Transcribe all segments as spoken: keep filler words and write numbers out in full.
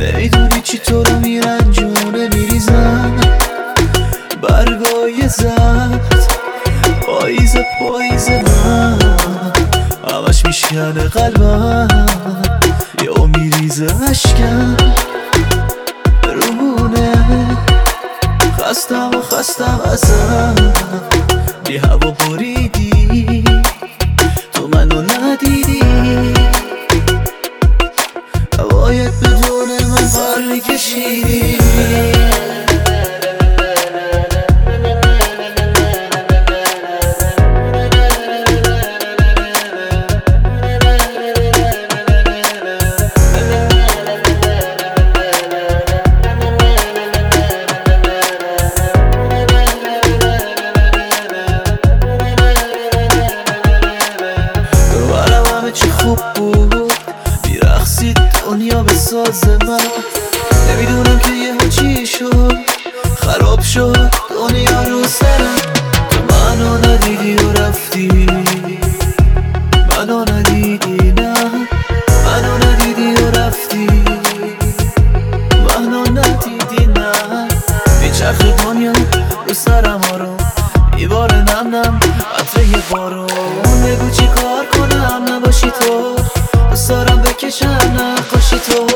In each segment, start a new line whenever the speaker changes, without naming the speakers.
نمیدونی چی تو رو میرنجونه میریزن برگای زرد پاییز پاییز من همش میشکنه قلبم یا میریزه عشقم روونه خستم و خستم ازم بی هوا بریدی تو منو ندیدی باید بدون من بر میکشیدی چه خوب بود میرقصید دنیا به ساز من نمیدونم که یه چی شد خراب شد دنیا رو سرم تو منو ندیدی و رفتی منو ندیدی نه منو ندیدی و رفتی منو ندیدی نه میچرخ دنیا رو سرم آروم میباره نم نم عطره بارون بگو چی کار کنم نباشی تو دوست دارم بکشم نقاشی تو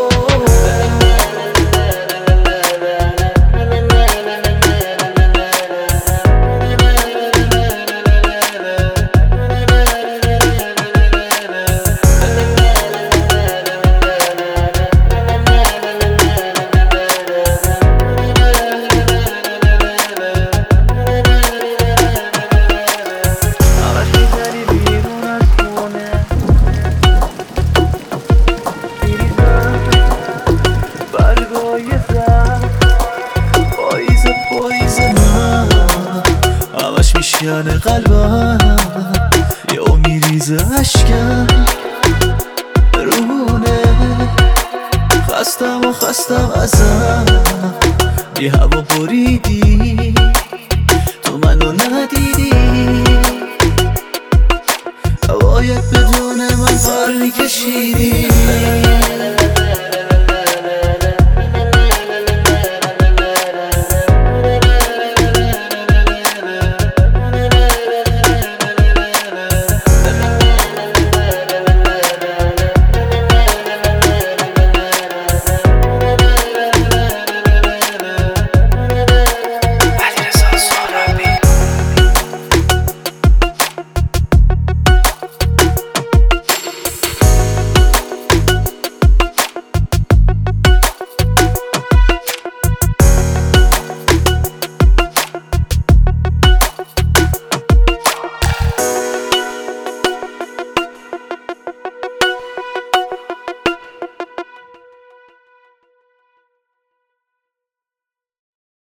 پاییز پاییز من همش میشکنه قلبم یا میریزه عشقم روونه خستم و خستم ازم بی هوا بریدی تو منو ندیدی باید بدون من بر میکشیدی